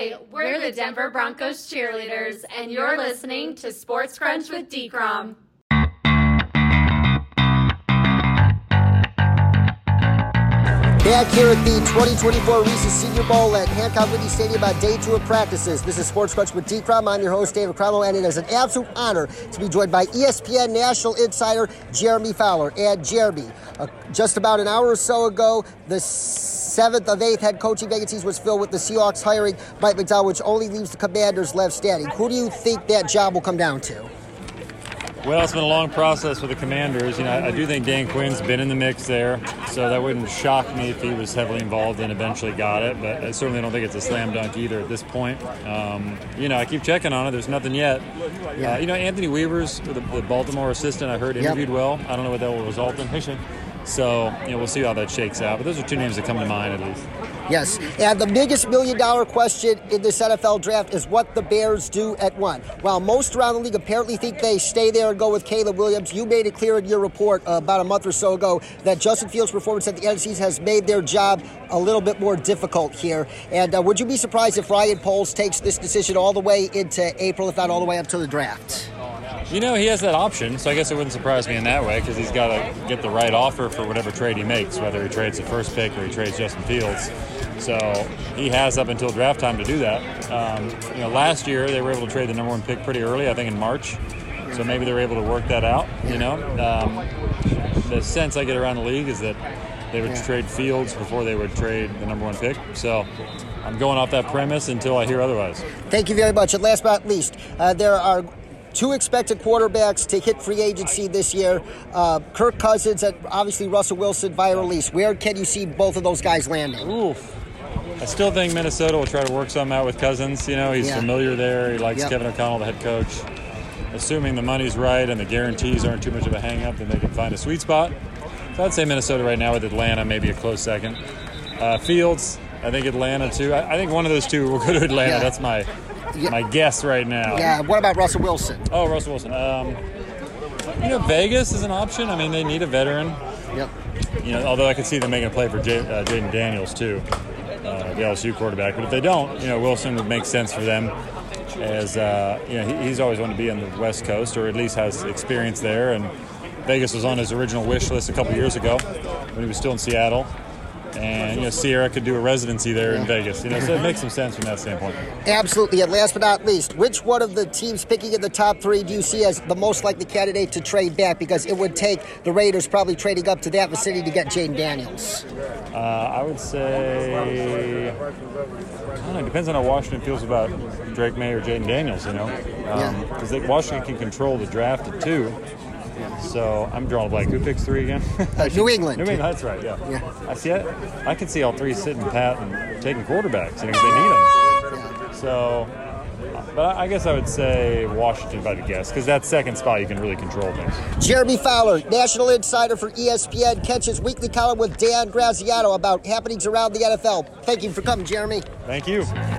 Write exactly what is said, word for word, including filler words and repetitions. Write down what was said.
Hi, we're the Denver Broncos cheerleaders, and you're listening to Sports Crunch with D-Crom. Back here at the twenty twenty-four Reese's Senior Bowl at Hancock Whitney Stadium on day two of practices. This is Sports Crunch with D-Crom. I'm your host, David Cromwell, and it is an absolute honor to be joined by E S P N National Insider Jeremy Fowler. And Jeremy, uh, just about an hour or so ago, the seventh of eighth head coaching vacancies was filled with the Seahawks hiring Mike Macdonald, which only leaves the Commanders left standing. Who do you think that job will come down to? Well, it's been a long process with the Commanders. You know, I, I do think Dan Quinn's been in the mix there, so that wouldn't shock me if he was heavily involved and eventually got it. But I certainly don't think it's a slam dunk either at this point. Um, you know, I keep checking on it. There's nothing yet. Yeah. Uh, you know, Anthony Weavers, the, the Baltimore assistant, I heard interviewed Yep. well. I don't know what that will result in. So, you know, we'll see how that shakes out. But those are two names that come to mind at least. Yes, and the biggest million-dollar question in this N F L draft is what the Bears do at one. While most around the league apparently think they stay there and go with Caleb Williams, you made it clear in your report uh, about a month or so ago that Justin Fields' performance at the end of the season has made their job a little bit more difficult here. And uh, would you be surprised if Ryan Poles takes this decision all the way into April, if not all the way up to the draft? You know, he has that option, so I guess it wouldn't surprise me in that way because he's got to get the right offer for whatever trade he makes, whether he trades the first pick or he trades Justin Fields. So he has up until draft time to do that. Um, you know, last year they were able to trade the number one pick pretty early, I think in March. So maybe they were able to work that out, you know. Um, the sense I get around the league is that they would Yeah. trade Fields before they would trade the number one pick. So I'm going off that premise until I hear otherwise. Thank you very much. And last but not least, uh, there are two expected quarterbacks to hit free agency this year. Uh, Kirk Cousins and obviously Russell Wilson via release. Where can you see both of those guys landing? Oof. I still think Minnesota will try to work something out with Cousins. You know, he's Yeah. familiar there. He likes Yep. Kevin O'Connell, the head coach. Assuming the money's right and the guarantees aren't too much of a hang-up, then they can find a sweet spot. So I'd say Minnesota right now with Atlanta, maybe a close second. Uh, Fields, I think Atlanta too. I, I think one of those two will go to Atlanta. Yeah. That's my Yeah. my guess right now. Yeah, what about Russell Wilson? Oh, Russell Wilson. Um, you know, Vegas is an option. I mean, they need a veteran. Yep. You know, although I could see them making a play for J- uh, Jaden Daniels too, uh, the L S U quarterback. But if they don't, you know, Wilson would make sense for them, as uh, you know, he, he's always wanted to be on the West Coast, or at least has experience there. And Vegas was on his original wish list a couple years ago when he was still in Seattle. And you know, Sierra could do a residency there in Vegas. You know, so it makes some sense from that standpoint. Absolutely. And last but not least, which one of the teams picking in the top three do you see as the most likely candidate to trade back? Because it would take the Raiders probably trading up to that vicinity to get Jaden Daniels. Uh, I would say, I don't know, it depends on how Washington feels about Drake May or Jaden Daniels, you know. Because um, Washington can control the draft at two. So I'm drawing a blank. Who picks three again? Uh, New England. New England, that's right, yeah. Yeah. I see it. I can see all three sitting pat and taking quarterbacks, you know, because they need them. Yeah. So, but I guess I would say Washington, if I had to guess, because that second spot you can really control things. Jeremy Fowler, National Insider for E S P N, catches weekly column with Dan Graziano about happenings around the N F L. Thank you for coming, Jeremy. Thank you.